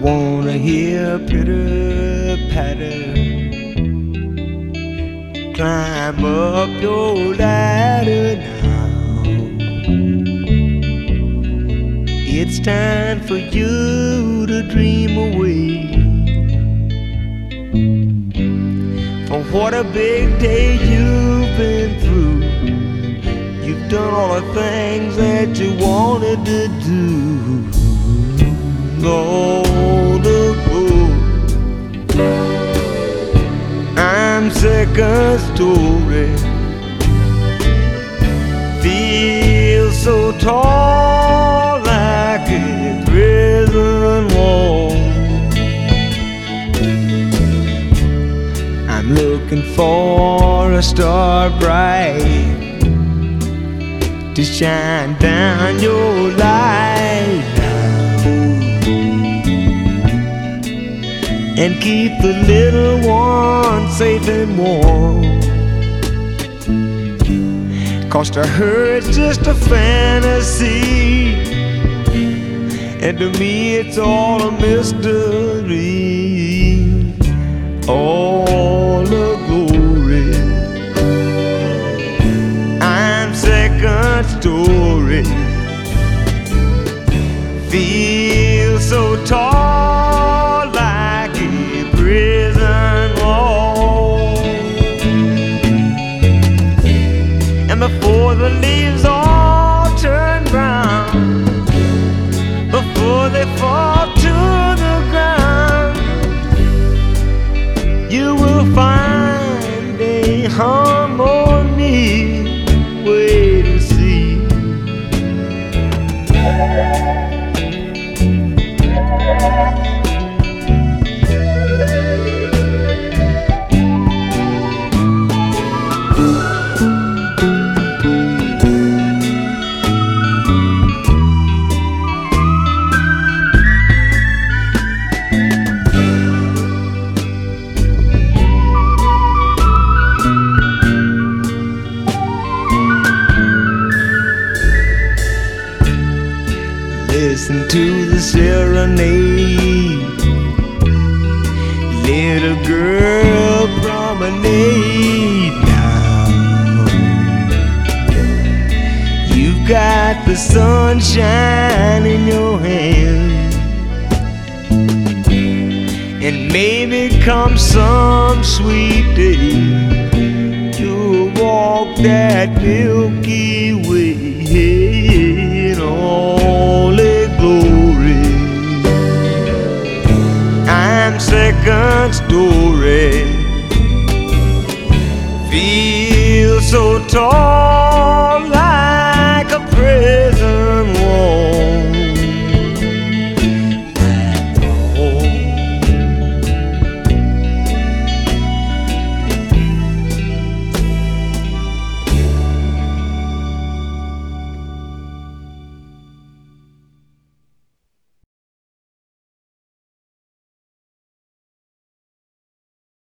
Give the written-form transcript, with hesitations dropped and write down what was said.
wanna hear pitter patter. Climb up your ladder now. It's time for you to dream away. For what a big day you've been through. You've done all the things that you wanted to do. All the good. I'm second story. Feel so tall like a prison wall. I'm looking for a star bright to shine down your light and keep the little one safe and warm. 'Cause to her it's just a fantasy, and to me it's all a mystery. All the glory. I'm second story. Feel so tall like a prison wall. And before the leaves all turn brown, before they fall to the ground, you will find a harmony wait and see. Listen to the serenade. Little girl, promenade now. You've got the sunshine in your hand, and maybe come some sweet day, you'll walk that Milky Way in all its glory. I'm second story. Feel so tall